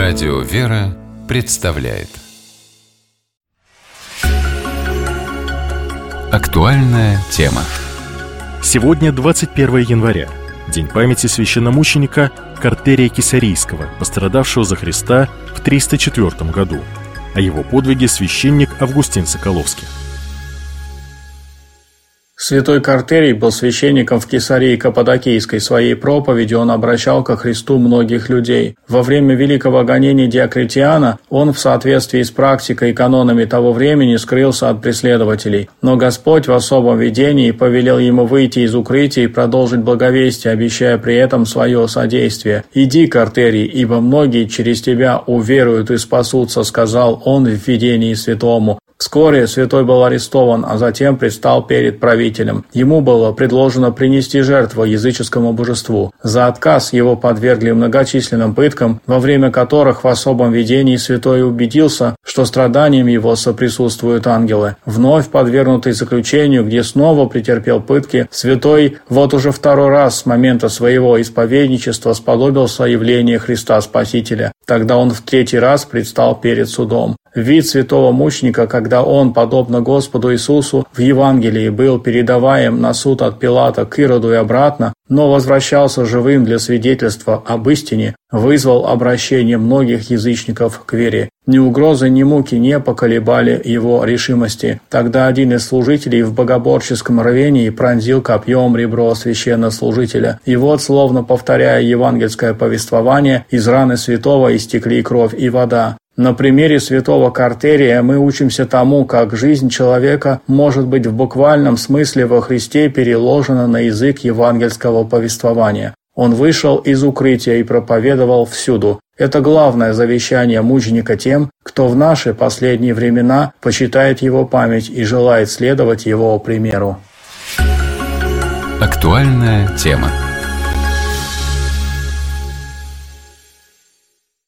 Радио «Вера» представляет актуальная тема. Сегодня 21 января, день памяти священномученика Картерия Кесарийского, пострадавшего за Христа в 304 году. О его подвиге священник Августин Соколовский. Святой Картерий был священником в Кесарии Каппадокийской. Своей проповедью он обращал ко Христу многих людей. Во время великого гонения Диоклетиана он в соответствии с практикой и канонами того времени скрылся от преследователей. Но Господь в особом видении повелел ему выйти из укрытия и продолжить благовестие, обещая при этом свое содействие. «Иди, Картерий, ибо многие через тебя уверуют и спасутся», — сказал он в видении святому. Вскоре святой был арестован, а затем предстал перед правителем. Ему было предложено принести жертву языческому божеству. За отказ его подвергли многочисленным пыткам, во время которых в особом видении святой убедился, что страданиям его соприсутствуют ангелы. Вновь подвергнутый заключению, где снова претерпел пытки, святой вот уже второй раз с момента своего исповедничества сподобился явления Христа Спасителя. Тогда он в третий раз предстал перед судом. Вид святого мученика, когда он, подобно Господу Иисусу, в Евангелии был передаваем на суд от Пилата к Ироду и обратно, но возвращался живым для свидетельства об истине, вызвал обращение многих язычников к вере. Ни угрозы, ни муки не поколебали его решимости. Тогда один из служителей в богоборческом рвении пронзил копьем ребро священнослужителя. И вот, словно повторяя евангельское повествование, из раны святого истекли кровь и вода. На примере святого Картерия мы учимся тому, как жизнь человека может быть в буквальном смысле во Христе переложена на язык евангельского повествования. Он вышел из укрытия и проповедовал всюду. Это главное завещание мученика тем, кто в наши последние времена почитает его память и желает следовать его примеру. Актуальная тема.